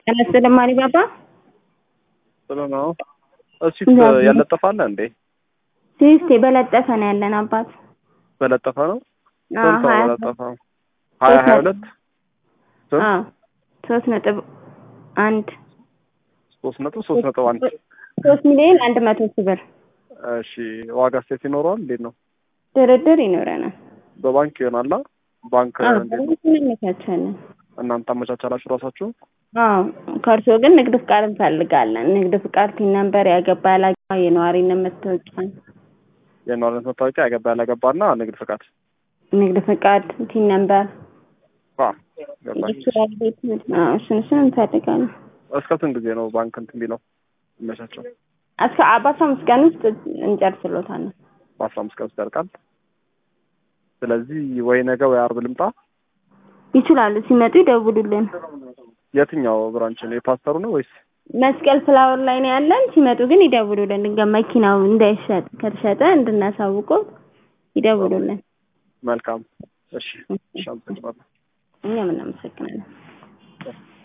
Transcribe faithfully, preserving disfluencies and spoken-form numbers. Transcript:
አላስተማሪ ባባ ስለሆነ እሺ ያለጠፋለ እንዴ ሲስቴ በለጠፈ ነው ያለን አባት በለጠፈ ነው አዎ በለጠፈ ሀያ ሀያ ሁለት አዎ ሶስት ነጥብ አንድ ሶስት ነጥብ ሶስት ነጥብ አንድ ሶስት ሚሊዮን አንድ መቶ ሺህ ብር እሺ ዋጋ ስቴት ይኖረዋል እንዴት ነው ድርድር ይኖረናል በባንክ ይሆናል ባንክ እንዴት ነው እናንተ አመቻቻላችሁ ራሳችሁ አዎ ካርሶ ግን ንግድ ፍቃድ እንፈልጋለን ንግድ ፍቃድ ቲን ነምበር ያገባ ያላገባ የነዋሪነት መታወቂያ የነዋሪነት መታወቂያ ያገባ ያላገባና ንግድ ፍቃድ ንግድ ፍቃድ ቲን ነምበር አዎ ይችላል ቤት ነው እሱን እሱን እንፈልጋለን እስከ ስንት ጊዜ ነው ባንክ እንትን ቢለው መቻቸው እስከ አስራ አምስት ቀን ውስጥ እንጨርስሎታለን አስራ አምስት ቀን ውስጥ ያልቃል ስለዚህ ወይ ነገ ወይ አርብ ልምጣ ይችላል ሲመጡ ይደውሉልን የትኛው ብራንች ነው የፓስተሩ ነው ወይስ መስቀል ፍላወር ላይ ነው ያለን ሲመጡ ግን ይደውሉልን ድንገት መኪናው እንዳይሸጥ ከተሸጠ እንድናሳውቀው ይደውሉልን መልካም እሺ ሻምፒዮን እኛ ምን እናመሰግናለን